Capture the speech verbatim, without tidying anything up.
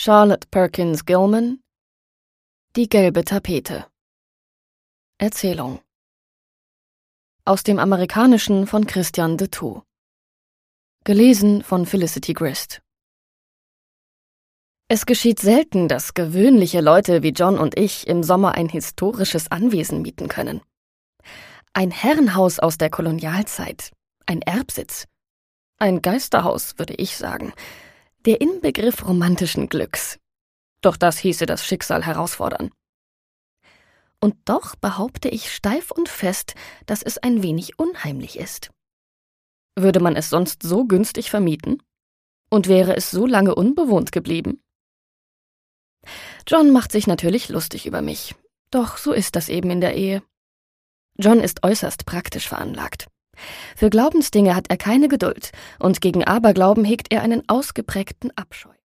Charlotte Perkins Gilman. Die gelbe Tapete. Erzählung. Aus dem Amerikanischen von Christian de Thou. Gelesen von Felicity Grist. Es geschieht selten, dass gewöhnliche Leute wie John und ich im Sommer ein historisches Anwesen mieten können. Ein Herrenhaus aus der Kolonialzeit, ein Erbsitz, ein Geisterhaus, würde ich sagen, der Inbegriff romantischen Glücks. Doch das hieße das Schicksal herausfordern. Und doch behaupte ich steif und fest, dass es ein wenig unheimlich ist. Würde man es sonst so günstig vermieten? Und wäre es so lange unbewohnt geblieben? John macht sich natürlich lustig über mich, doch so ist das eben in der Ehe. John ist äußerst praktisch veranlagt. Für Glaubensdinge hat er keine Geduld und gegen Aberglauben hegt er einen ausgeprägten Abscheu.